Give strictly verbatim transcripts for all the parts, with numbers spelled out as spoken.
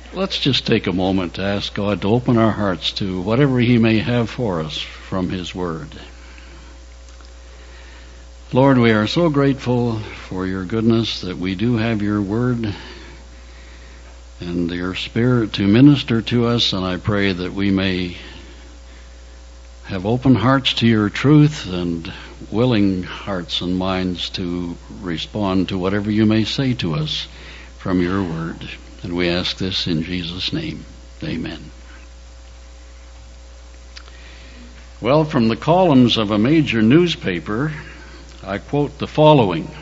Let's just take a moment to ask God to open our hearts to whatever He may have for us from His Word. Lord, we are so grateful for your goodness that we do have your Word and your Spirit to minister to us, and I pray that we may have open hearts to your truth and willing hearts and minds to respond to whatever you may say to us from your Word. And we ask this in Jesus' name. Amen. Well, from the columns of a major newspaper, I quote the following.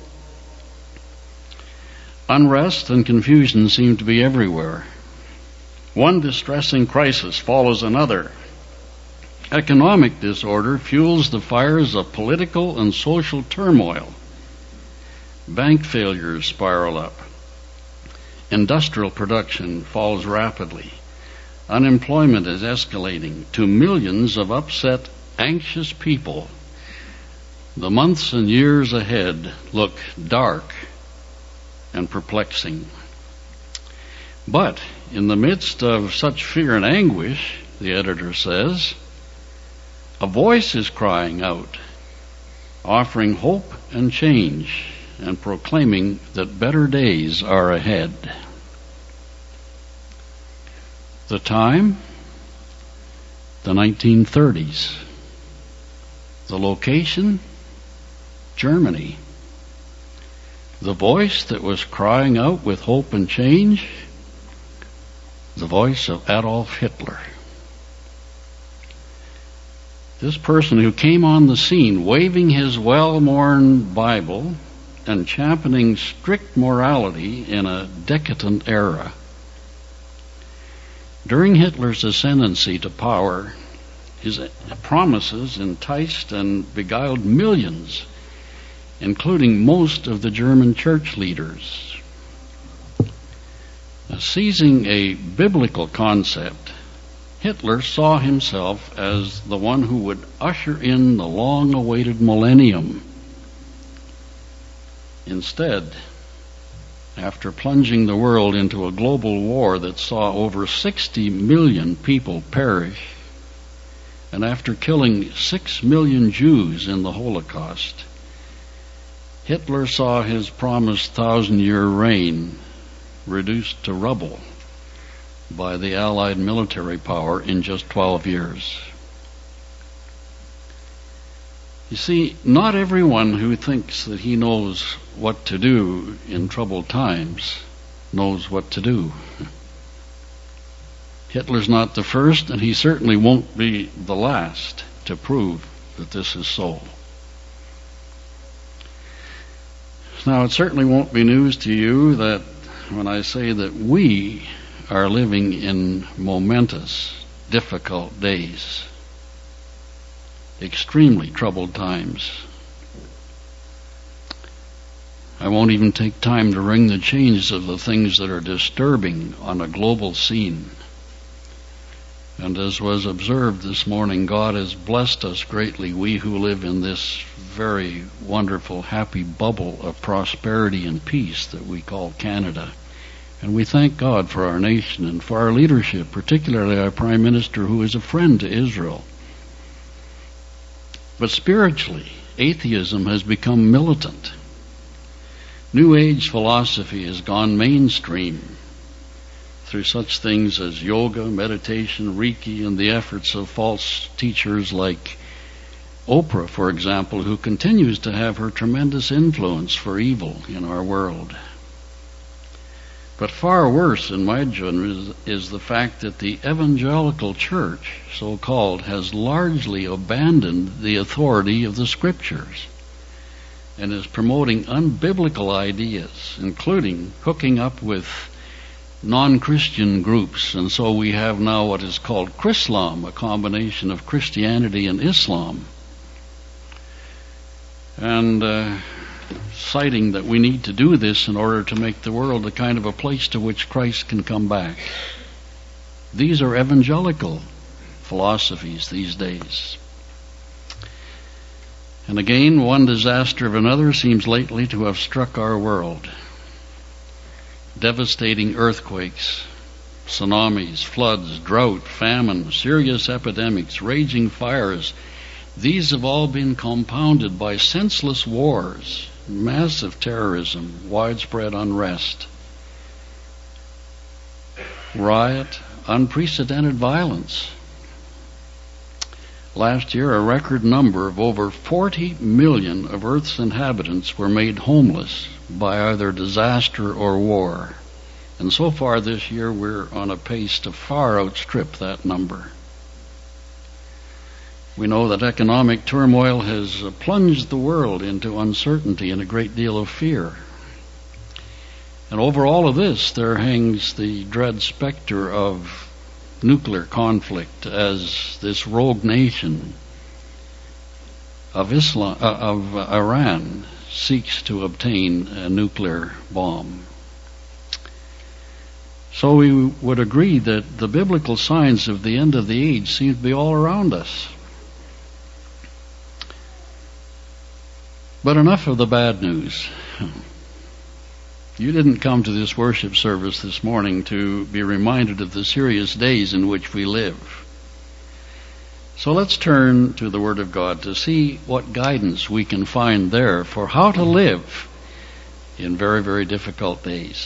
Unrest and confusion seem to be everywhere. One distressing crisis follows another. Economic disorder fuels the fires of political and social turmoil. Bank failures spiral up. Industrial production falls rapidly. Unemployment is escalating to millions of upset, anxious people. The months and years ahead look dark and perplexing. But in the midst of such fear and anguish, the editor says, a voice is crying out, offering hope and change, and proclaiming that better days are ahead. The time? The nineteen thirties. The location? Germany. The voice that was crying out with hope and change? The voice of Adolf Hitler. This person who came on the scene waving his well-worn Bible and championing strict morality in a decadent era. During Hitler's ascendancy to power, his promises enticed and beguiled millions, including most of the German church leaders. Now, seizing a biblical concept, Hitler saw himself as the one who would usher in the long-awaited millennium. Instead, after plunging the world into a global war that saw over sixty million people perish, and after killing six million Jews in the Holocaust, Hitler saw his promised thousand-year reign reduced to rubble by the Allied military power in just twelve years. You see, not everyone who thinks that he knows what to do in troubled times knows what to do. Hitler's not the first, and he certainly won't be the last to prove that this is so. Now, it certainly won't be news to you that when I say that we are living in momentous, difficult days, extremely troubled times. I won't even take time to ring the chains of the things that are disturbing on a global scene. And as was observed this morning, God has blessed us greatly, we who live in this very wonderful, happy bubble of prosperity and peace that we call Canada. And we thank God for our nation and for our leadership, particularly our Prime Minister, who is a friend to Israel. But spiritually, atheism has become militant. New Age philosophy has gone mainstream through such things as yoga, meditation, Reiki, and the efforts of false teachers like Oprah, for example, who continues to have her tremendous influence for evil in our world. But far worse, in my judgment, is, is the fact that the evangelical church, so-called, has largely abandoned the authority of the Scriptures and is promoting unbiblical ideas, including hooking up with non-Christian groups. And so we have now what is called Chrislam, a combination of Christianity and Islam. And uh, citing that we need to do this in order to make the world the kind of a place to which Christ can come back. These are evangelical philosophies these days. And again, one disaster of another seems lately to have struck our world. Devastating earthquakes, tsunamis, floods, drought, famine, serious epidemics, raging fires. These have all been compounded by senseless wars, massive terrorism, widespread unrest, riot, unprecedented violence. Last year, a record number of over forty million of Earth's inhabitants were made homeless by either disaster or war. And so far this year, we're on a pace to far outstrip that number. We know that economic turmoil has plunged the world into uncertainty and a great deal of fear. And over all of this, there hangs the dread specter of nuclear conflict as this rogue nation of Islam, uh, of Iran seeks to obtain a nuclear bomb. So we would agree that the biblical signs of the end of the age seem to be all around us. But enough of the bad news. You didn't come to this worship service this morning to be reminded of the serious days in which we live. So let's turn to the Word of God to see what guidance we can find there for how to live in very, very difficult days.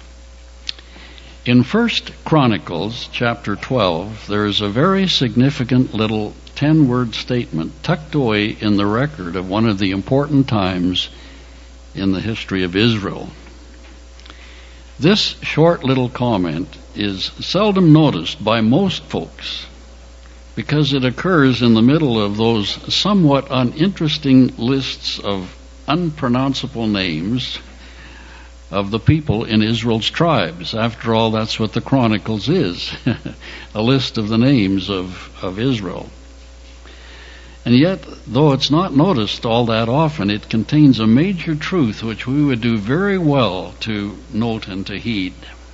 In First Chronicles chapter twelve, there is a very significant little ten-word statement tucked away in the record of one of the important times in the history of Israel. This short little comment is seldom noticed by most folks because it occurs in the middle of those somewhat uninteresting lists of unpronounceable names of the people in Israel's tribes. After all, that's what the Chronicles is, a list of the names of, of Israel. And yet, though it's not noticed all that often, it contains a major truth which we would do very well to note and to heed.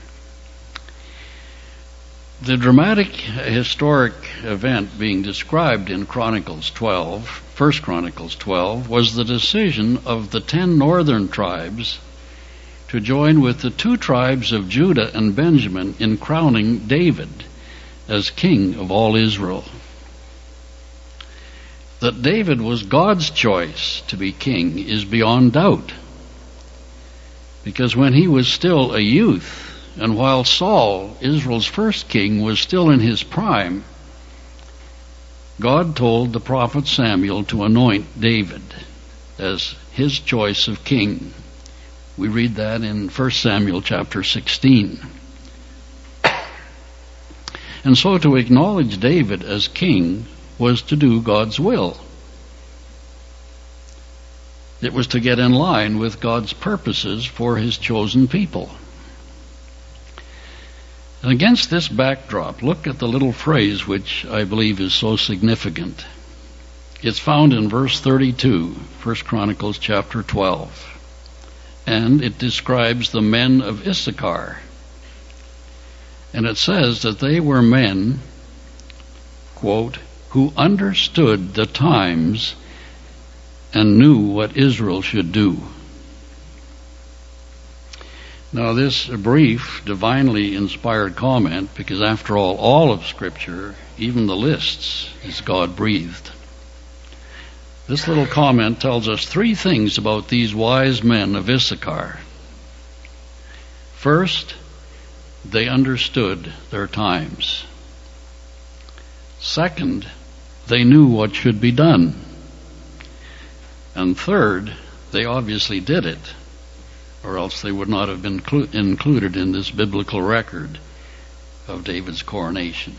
The dramatic historic event being described in Chronicles twelve, First Chronicles twelve, was the decision of the ten northern tribes to join with the two tribes of Judah and Benjamin in crowning David as king of all Israel. That David was God's choice to be king is beyond doubt, because when he was still a youth, and while Saul, Israel's first king, was still in his prime, God told the prophet Samuel to anoint David as his choice of king. We read that in First Samuel chapter sixteen. And so to acknowledge David as king was to do God's will. It was to get in line with God's purposes for his chosen people. And against this backdrop, look at the little phrase which I believe is so significant. It's found in verse thirty-two, First Chronicles chapter twelve. And it describes the men of Issachar. And it says that they were men, quote, who understood the times and knew what Israel should do. Now this brief, divinely inspired comment, because after all, all of Scripture, even the lists, is God-breathed. This little comment tells us three things about these wise men of Issachar. First, they understood their times. Second, they knew what should be done. And third, they obviously did it, or else they would not have been clu- included in this biblical record of David's coronation.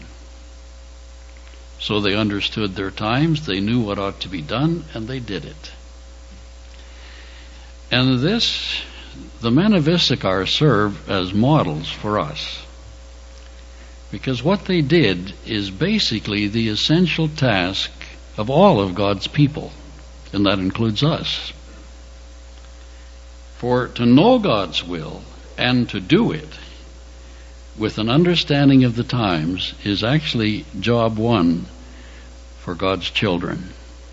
So they understood their times, they knew what ought to be done, and they did it. And this, the men of Issachar serve as models for us. Because what they did is basically the essential task of all of God's people, and that includes us. For to know God's will and to do it with an understanding of the times is actually job one for God's children.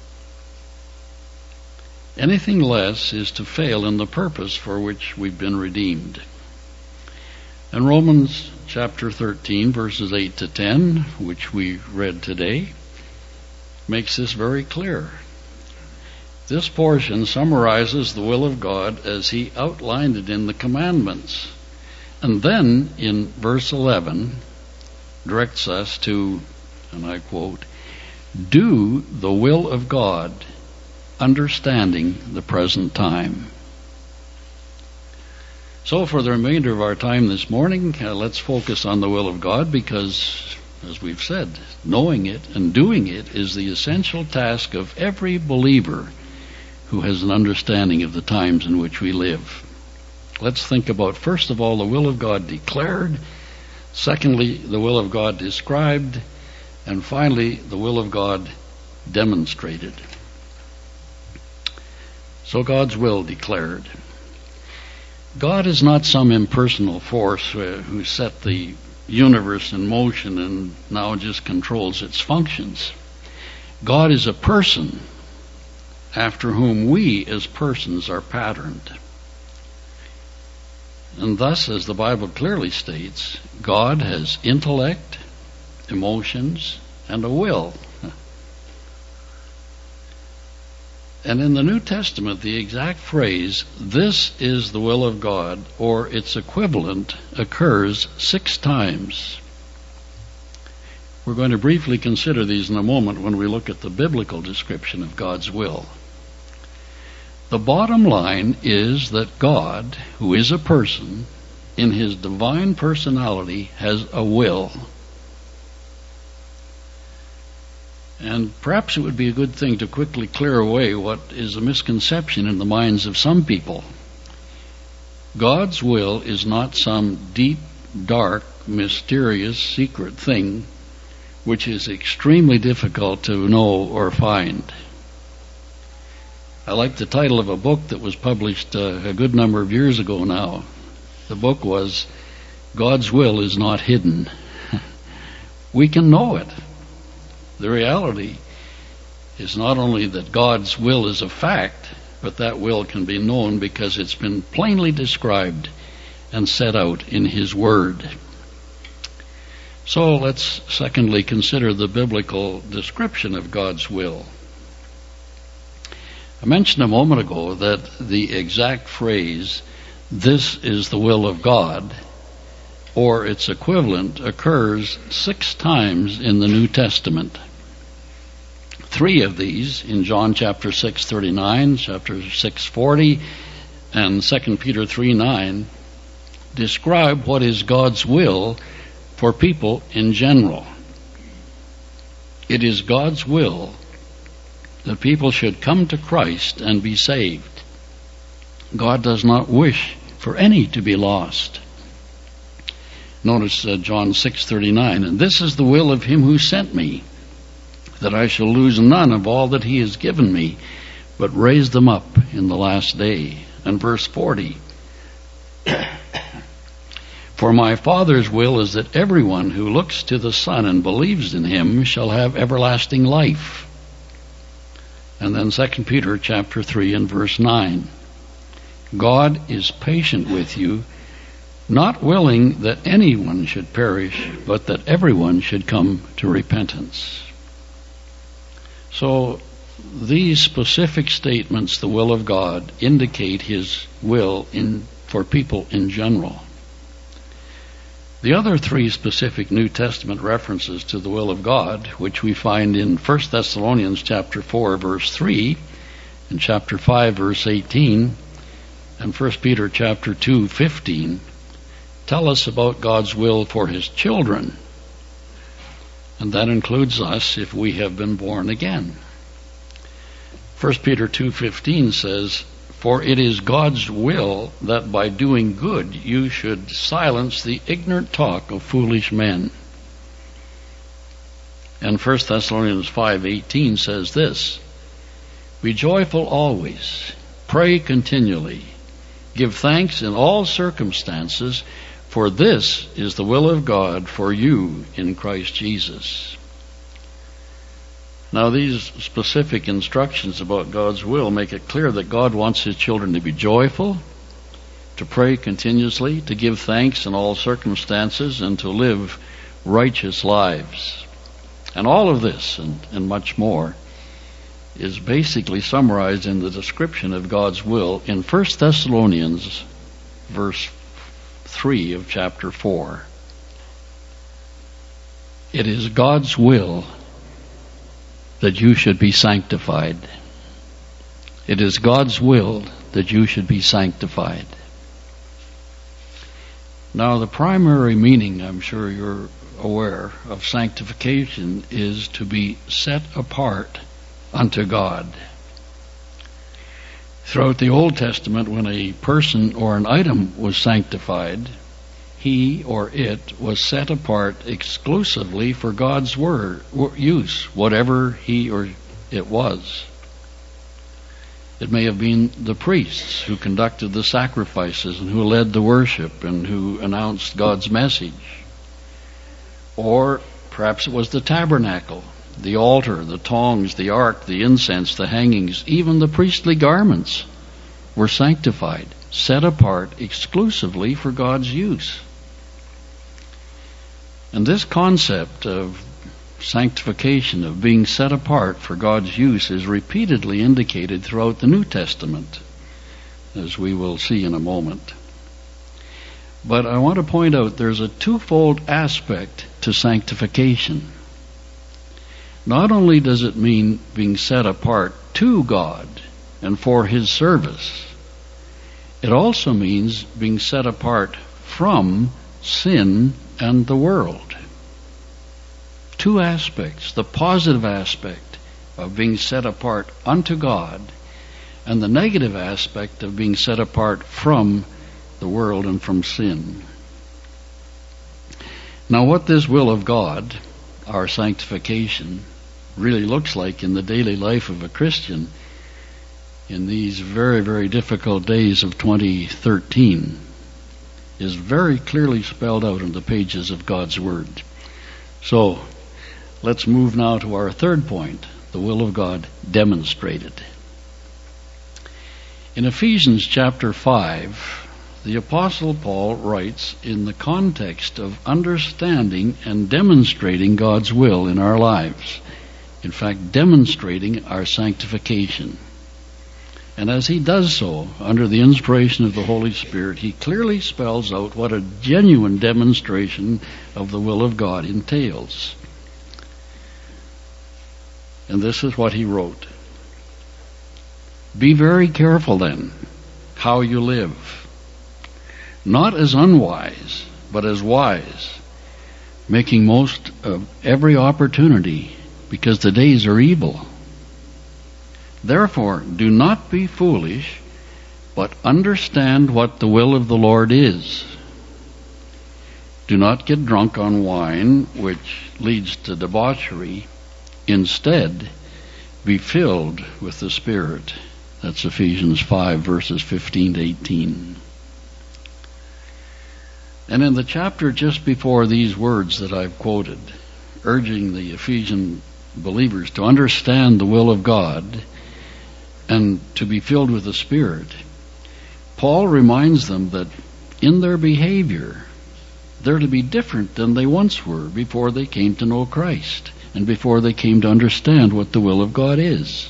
Anything less is to fail in the purpose for which we've been redeemed. And Romans chapter thirteen, verses eight to ten, which we read today, makes this very clear. This portion summarizes the will of God as he outlined it in the commandments. And then in verse eleven directs us to, and I quote, "Do the will of God, understanding the present time." So for the remainder of our time this morning, uh, let's focus on the will of God, because, as we've said, knowing it and doing it is the essential task of every believer who has an understanding of the times in which we live. Let's think about, first of all, the will of God declared, secondly, the will of God described, and finally, the will of God demonstrated. So God's will declared. God is not some impersonal force uh, who set the universe in motion and now just controls its functions. God is a person after whom we as persons are patterned. And thus, as the Bible clearly states, God has intellect, emotions, and a will. And in the New Testament, the exact phrase, "This is the will of God," or its equivalent, occurs six times. We're going to briefly consider these in a moment when we look at the biblical description of God's will. The bottom line is that God, who is a person, in his divine personality, has a will. And perhaps it would be a good thing to quickly clear away what is a misconception in the minds of some people. God's will is not some deep, dark, mysterious, secret thing which is extremely difficult to know or find. I like the title of a book that was published uh, a good number of years ago now. The book was "God's Will is Not Hidden." We can know it. The reality is not only that God's will is a fact, but that will can be known because it's been plainly described and set out in His Word. So let's secondly consider the biblical description of God's will. I mentioned a moment ago that the exact phrase, "This is the will of God," or its equivalent, occurs six times in the New Testament. Three of these in John chapter six thirty-nine, chapter six forty, and Second Peter three nine describe what is God's will for people in general. It is God's will that people should come to Christ and be saved. God does not wish for any to be lost. Notice uh, John six thirty-nine, "And this is the will of him who sent me, that I shall lose none of all that he has given me, but raise them up in the last day." And verse forty, "For my Father's will is that everyone who looks to the Son and believes in him shall have everlasting life." And then Second Peter chapter three and verse nine, "God is patient with you, not willing that anyone should perish, but that everyone should come to repentance." So these specific statements, the will of God, indicate His will in for people in general. The other three specific New Testament references to the will of God, which we find in First Thessalonians chapter four verse three, and chapter five verse eighteen, and First Peter chapter two fifteen, tell us about God's will for His children. And that includes us if we have been born again. First Peter two fifteen says, "For it is God's will that by doing good you should silence the ignorant talk of foolish men." And First Thessalonians five eighteen says this, "Be joyful always, pray continually, give thanks in all circumstances, for this is the will of God for you in Christ Jesus." Now, these specific instructions about God's will make it clear that God wants His children to be joyful, to pray continuously, to give thanks in all circumstances, and to live righteous lives. And all of this, and, and much more, is basically summarized in the description of God's will in First Thessalonians, verse three of chapter four. It is God's will that you should be sanctified. It is God's will that you should be sanctified. Now, the primary meaning, I'm sure you're aware, of sanctification is to be set apart unto God. Throughout the Old Testament, when a person or an item was sanctified, he or it was set apart exclusively for God's word use, whatever he or it was. It may have been the priests who conducted the sacrifices and who led the worship and who announced God's message. Or perhaps it was the tabernacle, the altar, the tongs, the ark, the incense, the hangings, even the priestly garments were sanctified, set apart exclusively for God's use. And this concept of sanctification, of being set apart for God's use, is repeatedly indicated throughout the New Testament, as we will see in a moment. But I want to point out there's a twofold aspect to sanctification. Not only does it mean being set apart to God and for His service, it also means being set apart from sin and the world. Two aspects: the positive aspect of being set apart unto God, and the negative aspect of being set apart from the world and from sin. Now, what this will of God, our sanctification, really looks like in the daily life of a Christian in these very, very difficult days of twenty thirteen is very clearly spelled out in the pages of God's Word. So, let's move now to our third point, the will of God demonstrated. In Ephesians chapter five, the Apostle Paul writes in the context of understanding and demonstrating God's will in our lives. In fact, demonstrating our sanctification. And as he does so, under the inspiration of the Holy Spirit, he clearly spells out what a genuine demonstration of the will of God entails. And this is what he wrote. Be very careful then how you live, not as unwise, but as wise, making most of every opportunity, because the days are evil. Therefore, do not be foolish, but understand what the will of the Lord is. Do not get drunk on wine, which leads to debauchery. Instead, be filled with the Spirit. That's Ephesians five, verses fifteen to eighteen. And in the chapter just before these words that I've quoted, urging the Ephesian believers to understand the will of God and to be filled with the Spirit, Paul reminds them that in their behavior they're to be different than they once were before they came to know Christ and before they came to understand what the will of God is.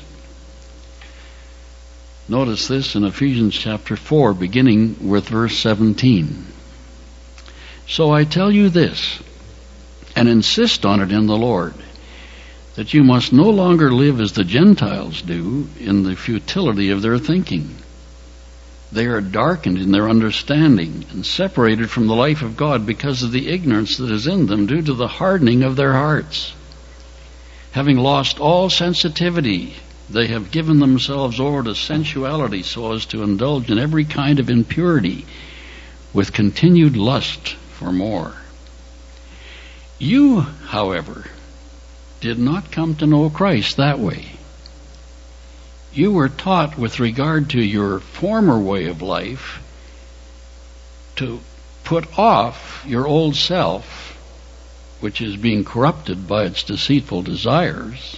Notice this in Ephesians chapter four, beginning with verse seventeen. So I tell you this, and insist on it in the Lord, that you must no longer live as the Gentiles do in the futility of their thinking. They are darkened in their understanding and separated from the life of God because of the ignorance that is in them due to the hardening of their hearts. Having lost all sensitivity, they have given themselves over to sensuality so as to indulge in every kind of impurity with continued lust for more. You, however, did not come to know Christ that way. You were taught with regard to your former way of life to put off your old self, which is being corrupted by its deceitful desires,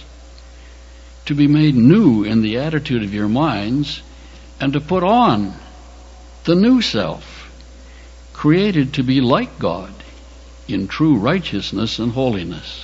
to be made new in the attitude of your minds, and to put on the new self, created to be like God in true righteousness and holiness.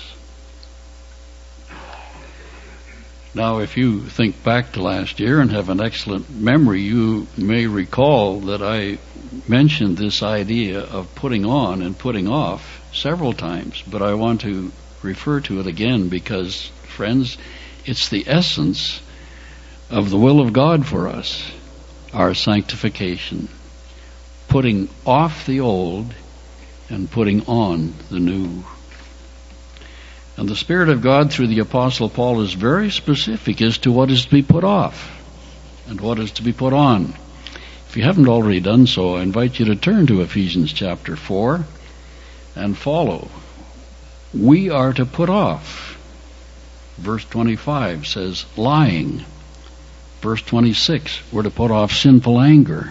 Now, if you think back to last year and have an excellent memory, you may recall that I mentioned this idea of putting on and putting off several times, but I want to refer to it again because, friends, it's the essence of the will of God for us, our sanctification, putting off the old and putting on the new. And the Spirit of God through the Apostle Paul is very specific as to what is to be put off and what is to be put on. If you haven't already done so, I invite you to turn to Ephesians chapter four and follow. We are to put off. Verse twenty-five says lying. Verse twenty-six, we're to put off sinful anger.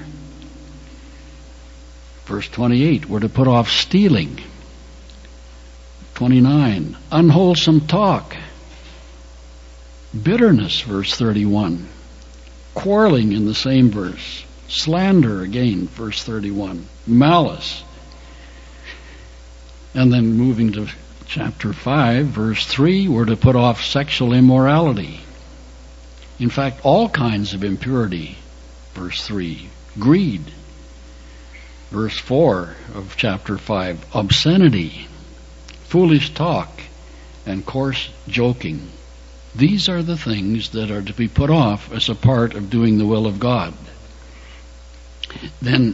Verse twenty-eight, we're to put off stealing. twenty-nine, unwholesome talk. Bitterness, verse thirty-one. Quarreling in the same verse. Slander again, verse thirty-one. Malice. And then moving to chapter five, verse three, we're to put off sexual immorality. In fact, all kinds of impurity, verse three. Greed. Verse four of chapter five, obscenity, foolish talk, and coarse joking. These are the things that are to be put off as a part of doing the will of God. Then,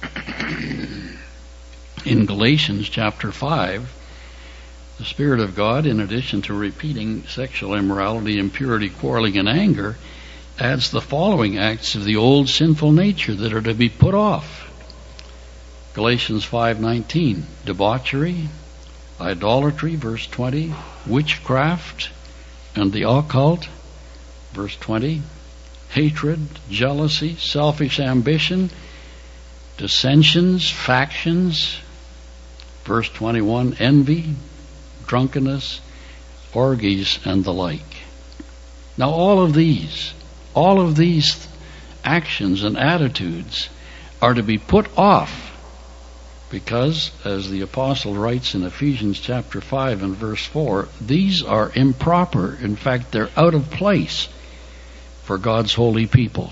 in Galatians chapter five, the Spirit of God, in addition to repeating sexual immorality, impurity, quarreling, and anger, adds the following acts of the old sinful nature that are to be put off. Galatians five nineteen, debauchery, idolatry, verse twenty, witchcraft and the occult, verse twenty, hatred, jealousy, selfish ambition, dissensions, factions, verse twenty-one, envy, drunkenness, orgies, and the like. Now all of these, all of these actions and attitudes are to be put off because, as the apostle writes in Ephesians chapter five and verse four, these are improper. In fact, they're out of place for God's holy people.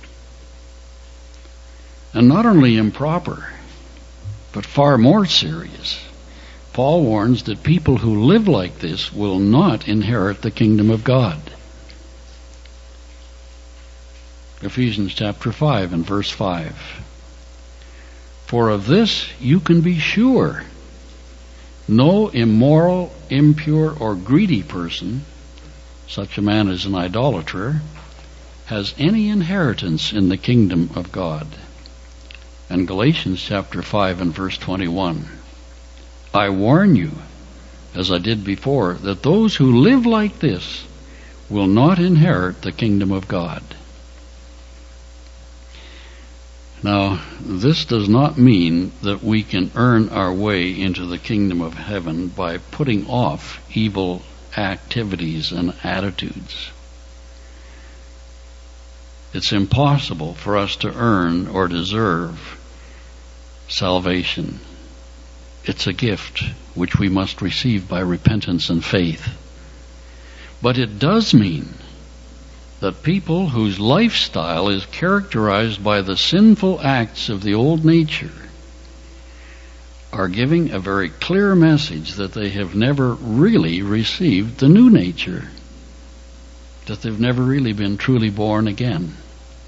And not only improper, but far more serious. Paul warns that people who live like this will not inherit the kingdom of God. Ephesians chapter five and verse five. For of this you can be sure, no immoral, impure, or greedy person, such a man as an idolater, has any inheritance in the kingdom of God. And Galatians chapter five and verse twenty-one. I warn you, as I did before, that those who live like this will not inherit the kingdom of God. Now, this does not mean that we can earn our way into the kingdom of heaven by putting off evil activities and attitudes. It's impossible for us to earn or deserve salvation. It's a gift which we must receive by repentance and faith. But it does mean that people whose lifestyle is characterized by the sinful acts of the old nature are giving a very clear message that they have never really received the new nature, that they've never really been truly born again.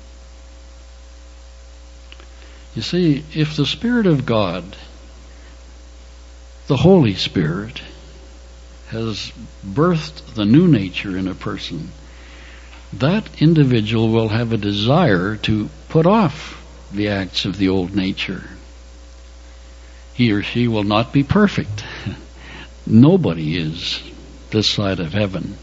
You see, if the Spirit of God, the Holy Spirit, has birthed the new nature in a person, that individual will have a desire to put off the acts of the old nature. He or she will not be perfect. Nobody is this side of heaven.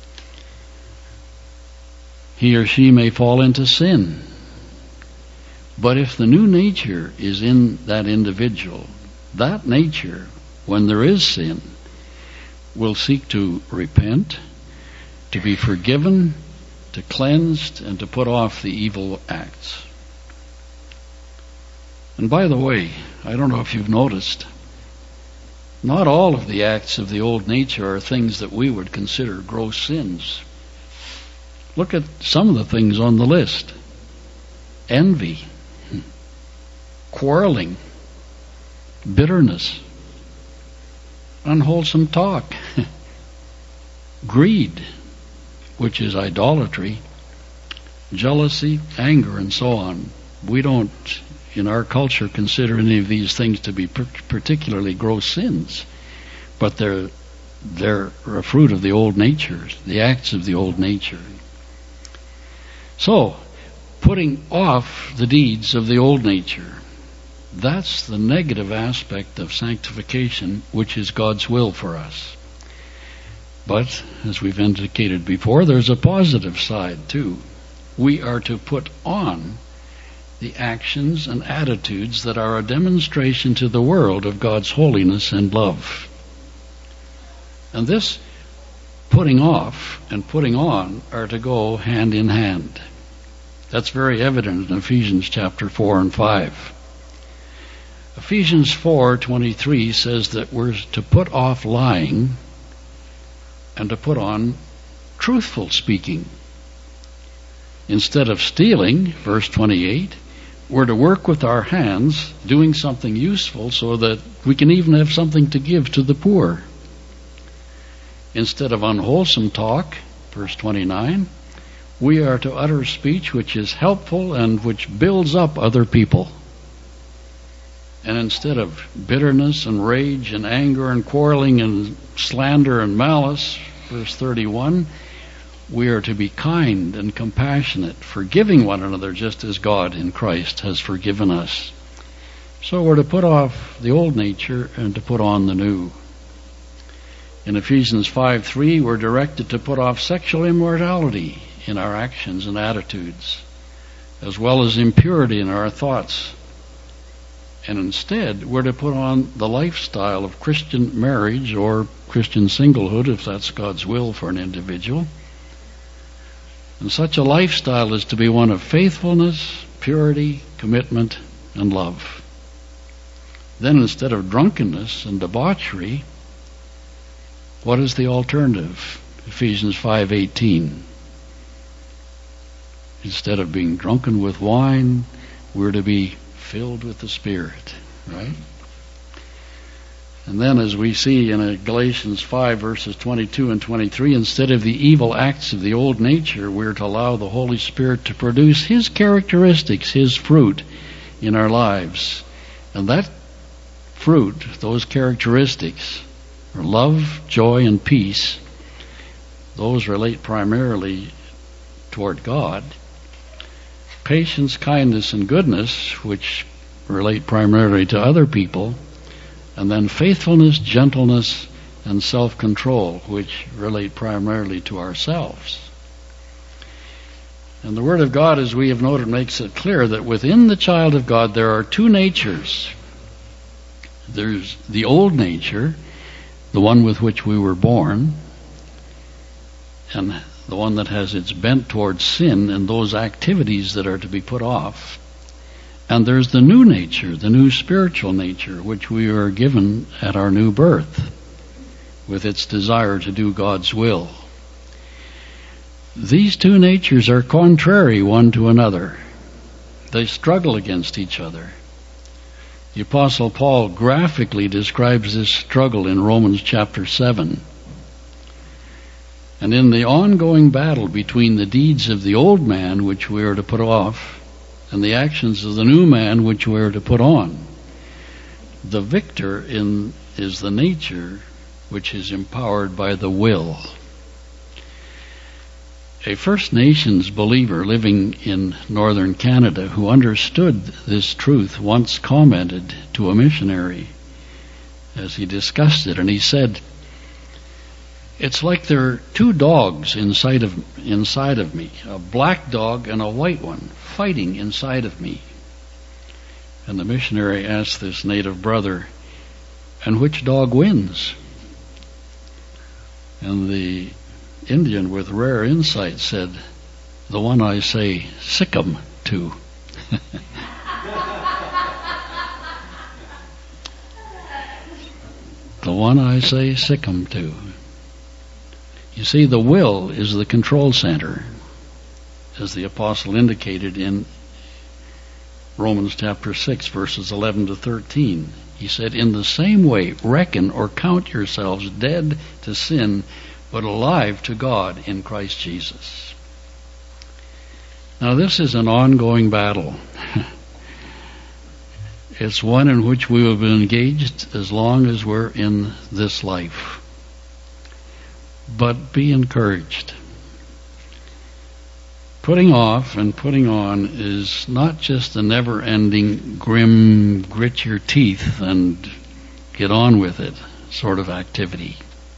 He or she may fall into sin. But if the new nature is in that individual, that nature, when there is sin, will seek to repent, to be forgiven, to cleansed, and to put off the evil acts. And by the way, I don't know if you've noticed, not all of the acts of the old nature are things that we would consider gross sins. Look at some of the things on the list. Envy, quarreling, bitterness, unwholesome talk, greed, which is idolatry, jealousy, anger, and so on. We don't, in our culture, consider any of these things to be particularly gross sins, but they're they're a fruit of the old nature, the acts of the old nature. So, putting off the deeds of the old nature, that's the negative aspect of sanctification, which is God's will for us. But, as we've indicated before, there's a positive side too. We are to put on the actions and attitudes that are a demonstration to the world of God's holiness and love. And this putting off and putting on are to go hand in hand. That's very evident in Ephesians chapter four and five. Ephesians four twenty-three says that we're to put off lying and to put on truthful speaking. Instead of stealing, verse twenty-eight, we're to work with our hands, doing something useful so that we can even have something to give to the poor. Instead of unwholesome talk, verse twenty-nine, we are to utter speech which is helpful and which builds up other people. And instead of bitterness and rage and anger and quarreling and slander and malice, verse thirty-one, we are to be kind and compassionate, forgiving one another just as God in Christ has forgiven us. So we're to put off the old nature and to put on the new. In Ephesians five three, we're directed to put off sexual immorality in our actions and attitudes, as well as impurity in our thoughts. And instead, we're to put on the lifestyle of Christian marriage or Christian singlehood, if that's God's will for an individual. And such a lifestyle is to be one of faithfulness, purity, commitment, and love. Then instead of drunkenness and debauchery, what is the alternative? Ephesians five eighteen. Instead of being drunken with wine, we're to be filled with the Spirit, right? And then as we see in Galatians five verses twenty-two and twenty-three, instead of the evil acts of the old nature, we're to allow the Holy Spirit to produce His characteristics, His fruit in our lives. And that fruit, those characteristics, are love, joy, and peace. Those relate primarily toward God. Patience, kindness, and goodness, which relate primarily to other people. And then faithfulness, gentleness, and self-control, which relate primarily to ourselves. And the Word of God, as we have noted, makes it clear that within the child of God there are two natures. There's the old nature, the one with which we were born, and the one that has its bent towards sin and those activities that are to be put off. And there's the new nature, the new spiritual nature, which we are given at our new birth, with its desire to do God's will. These two natures are contrary one to another. They struggle against each other. The Apostle Paul graphically describes this struggle in Romans chapter seven. And in the ongoing battle between the deeds of the old man, which we are to put off, and the actions of the new man, which we are to put on, the victor in is the nature which is empowered by the will. A First Nations believer living in northern Canada who understood this truth once commented to a missionary as he discussed it, and he said, "It's like there are two dogs inside of inside of me, a black dog and a white one, fighting inside of me." And the missionary asked this native brother, "And which dog wins?" And the Indian, with rare insight, said, "The one I say sick 'em to." The one I say sick 'em to. You see, the will is the control center, as the apostle indicated in Romans chapter six, verses eleven to thirteen. He said, in the same way, reckon or count yourselves dead to sin, but alive to God in Christ Jesus. Now, this is an ongoing battle. It's one in which we will be engaged as long as we're in this life. But be encouraged. Putting off and putting on is not just a never-ending, grim, grit your teeth and get on with it sort of activity.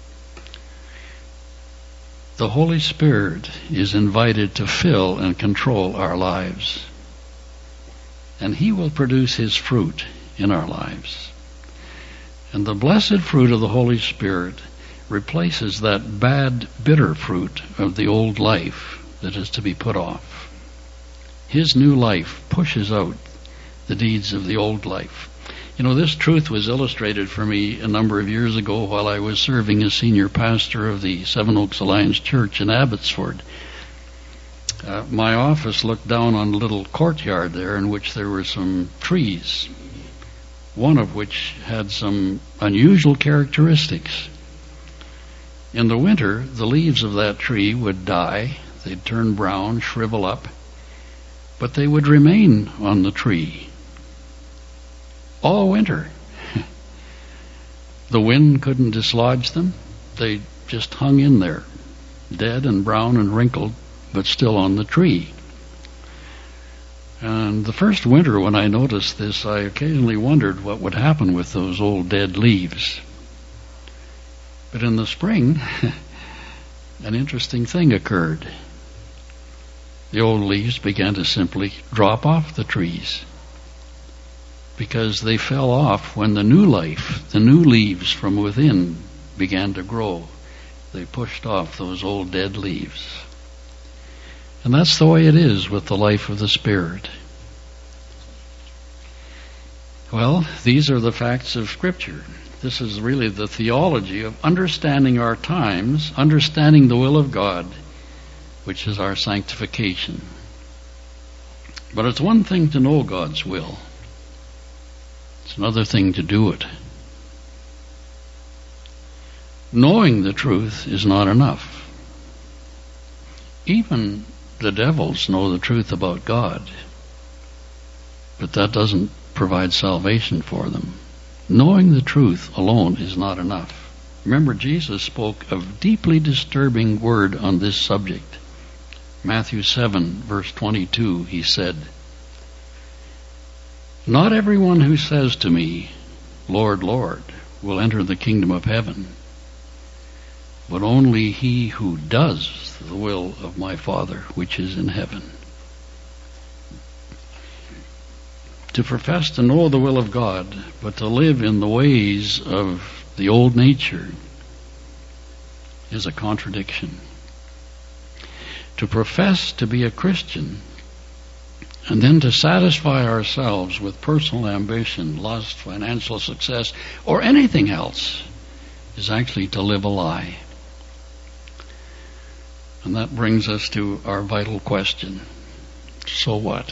The Holy Spirit is invited to fill and control our lives. And He will produce His fruit in our lives. And the blessed fruit of the Holy Spirit replaces that bad, bitter fruit of the old life that is to be put off. His new life pushes out the deeds of the old life. You know, this truth was illustrated for me a number of years ago while I was serving as senior pastor of the Seven Oaks Alliance Church in Abbotsford. Uh, my office looked down on a little courtyard there in which there were some trees, one of which had some unusual characteristics. In the winter, the leaves of that tree would die. They'd turn brown, shrivel up, but they would remain on the tree all winter. The wind couldn't dislodge them. They just hung in there, dead and brown and wrinkled, but still on the tree. And the first winter when I noticed this, I occasionally wondered what would happen with those old dead leaves. But in the spring, an interesting thing occurred. The old leaves began to simply drop off the trees because they fell off when the new life, the new leaves from within began to grow. They pushed off those old dead leaves. And that's the way it is with the life of the Spirit. Well, these are the facts of Scripture. This is really the theology of understanding our times, understanding the will of God, which is our sanctification. But it's one thing to know God's will. It's another thing to do it. Knowing the truth is not enough. Even the devils know the truth about God, but that doesn't provide salvation for them. Knowing the truth alone is not enough. Remember, Jesus spoke a deeply disturbing word on this subject. Matthew seven, verse twenty-two, He said, not everyone who says to me, Lord, Lord, will enter the kingdom of heaven, but only he who does the will of my Father which is in heaven. To profess to know the will of God, but to live in the ways of the old nature, is a contradiction. To profess to be a Christian, and then to satisfy ourselves with personal ambition, lust, financial success, or anything else, is actually to live a lie. And that brings us to our vital question. So what?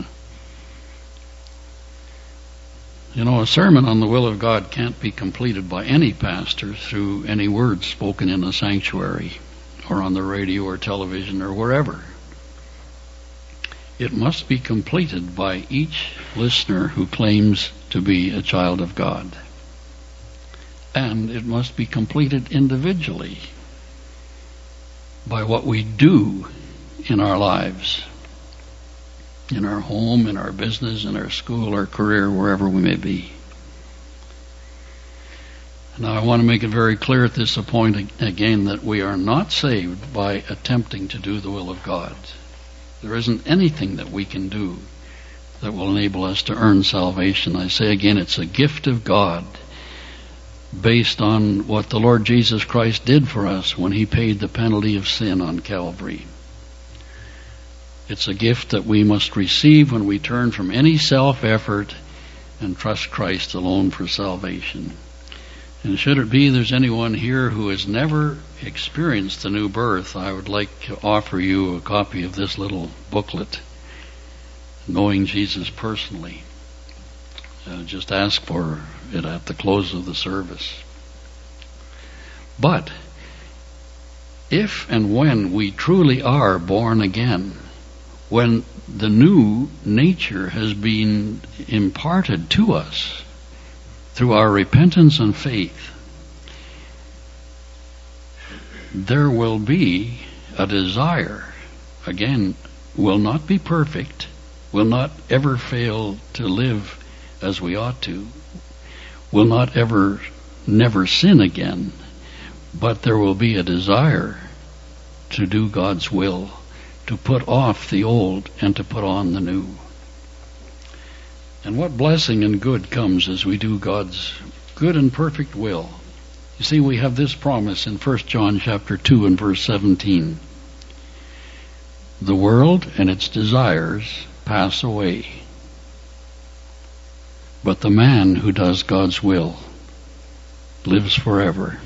You know, a sermon on the will of God can't be completed by any pastor through any words spoken in a sanctuary or on the radio or television or wherever. It must be completed by each listener who claims to be a child of God. And it must be completed individually by what we do in our lives, in our home, in our business, in our school, our career, wherever we may be. Now, I want to make it very clear at this point again that we are not saved by attempting to do the will of God. There isn't anything that we can do that will enable us to earn salvation. I say again, it's a gift of God based on what the Lord Jesus Christ did for us when He paid the penalty of sin on Calvary. It's a gift that we must receive when we turn from any self-effort and trust Christ alone for salvation. And should it be there's anyone here who has never experienced the new birth, I would like to offer you a copy of this little booklet, Knowing Jesus Personally. Uh, just ask for it at the close of the service. But if and when we truly are born again, when the new nature has been imparted to us through our repentance and faith, there will be a desire, again, will not be perfect, will not ever fail to live as we ought to, will not ever, never sin again, but there will be a desire to do God's will, to put off the old and to put on the new. And what blessing and good comes as we do God's good and perfect will. You see, we have this promise in First John chapter two and verse seventeen. The world and its desires pass away, but the man who does God's will lives forever.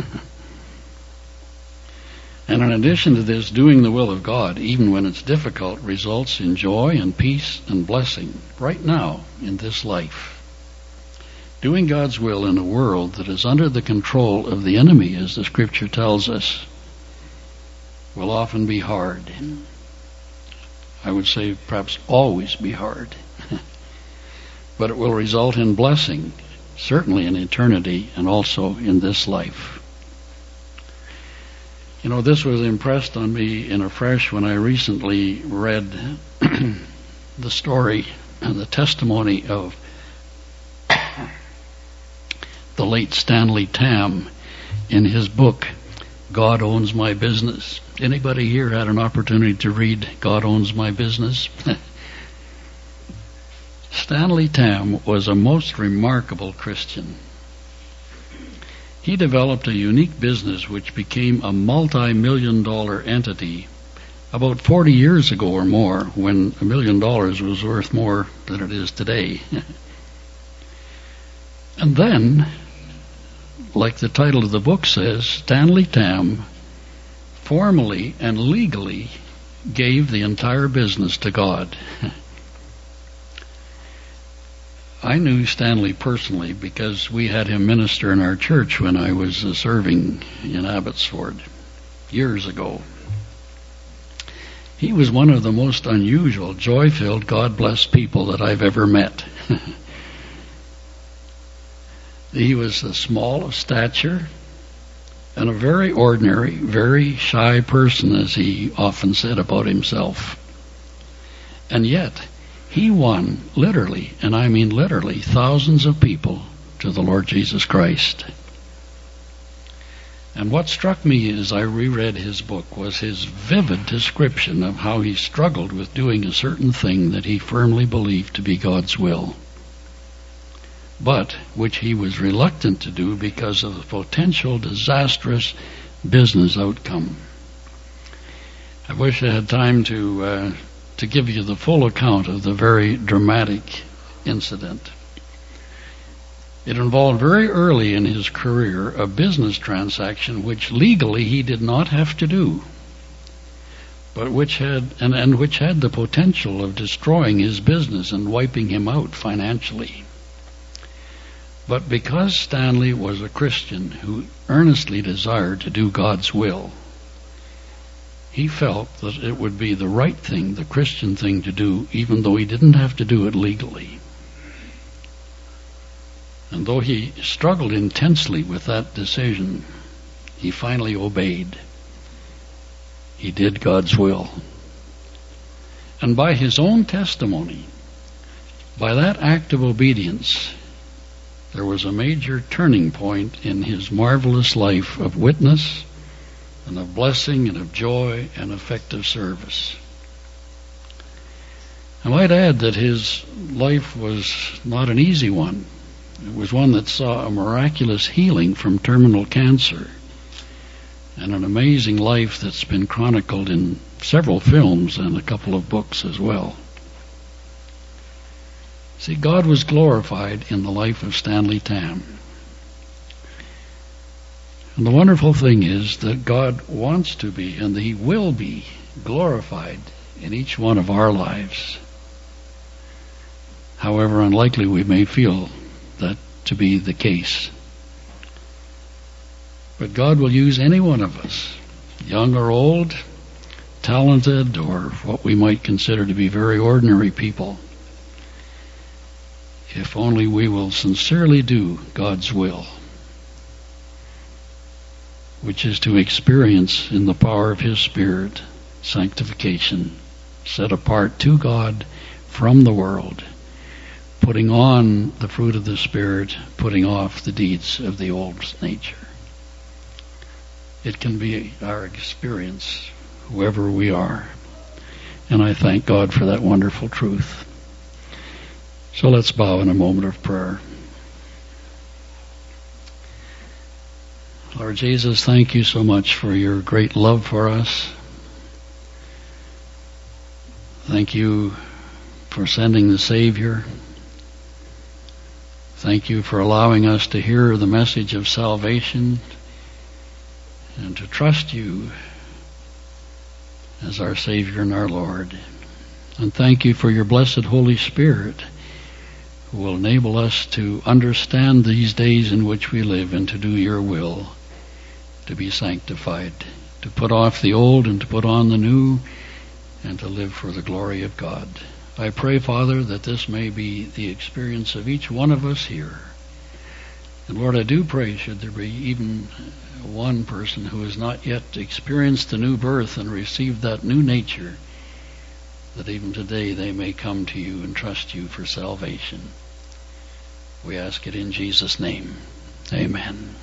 And in addition to this, doing the will of God, even when it's difficult, results in joy and peace and blessing right now in this life. Doing God's will in a world that is under the control of the enemy, as the Scripture tells us, will often be hard. I would say perhaps always be hard. But it will result in blessing, certainly in eternity and also in this life. You know, this was impressed on me in afresh when I recently read the story and the testimony of the late Stanley Tam in his book, God Owns My Business. Anybody here had an opportunity to read God Owns My Business? Stanley Tam was a most remarkable Christian. He developed a unique business which became a multi-million dollar entity about forty years ago or more, when a million dollars was worth more than it is today. And then, like the title of the book says, Stanley Tam formally and legally gave the entire business to God. I knew Stanley personally because we had him minister in our church when I was uh, serving in Abbotsford years ago. He was one of the most unusual, joy-filled, God-blessed people that I've ever met. He was uh, small of stature and a very ordinary, very shy person, as he often said about himself. And yet, he won, literally, and I mean literally, thousands of people to the Lord Jesus Christ. And what struck me as I reread his book was his vivid description of how he struggled with doing a certain thing that he firmly believed to be God's will, but which he was reluctant to do because of the potential disastrous business outcome. I wish I had time to uh, to give you the full account of the very dramatic incident. It involved very early in his career a business transaction which legally he did not have to do, but which had and, and which had the potential of destroying his business and wiping him out financially. But because Stanley was a Christian who earnestly desired to do God's will, he felt that it would be the right thing, the Christian thing to do, even though he didn't have to do it legally. And though he struggled intensely with that decision, he finally obeyed. He did God's will. And by his own testimony, by that act of obedience, there was a major turning point in his marvelous life of witness and of blessing and of joy and effective service. I might add that his life was not an easy one. It was one that saw a miraculous healing from terminal cancer, and an amazing life that's been chronicled in several films and a couple of books as well. See, God was glorified in the life of Stanley Tam. And the wonderful thing is that God wants to be, and He will be, glorified in each one of our lives. However unlikely we may feel that to be the case. But God will use any one of us, young or old, talented, or what we might consider to be very ordinary people, if only we will sincerely do God's will, which is to experience in the power of His Spirit sanctification, set apart to God from the world, putting on the fruit of the Spirit, putting off the deeds of the old nature. It can be our experience, whoever we are. And I thank God for that wonderful truth. So let's bow in a moment of prayer. Lord Jesus, thank you so much for your great love for us. Thank you for sending the Savior. Thank you for allowing us to hear the message of salvation and to trust you as our Savior and our Lord. And thank you for your blessed Holy Spirit, who will enable us to understand these days in which we live and to do your will, to be sanctified, to put off the old and to put on the new, and to live for the glory of God. I pray, Father, that this may be the experience of each one of us here. And Lord, I do pray, should there be even one person who has not yet experienced the new birth and received that new nature, that even today they may come to you and trust you for salvation. We ask it in Jesus' name. Amen.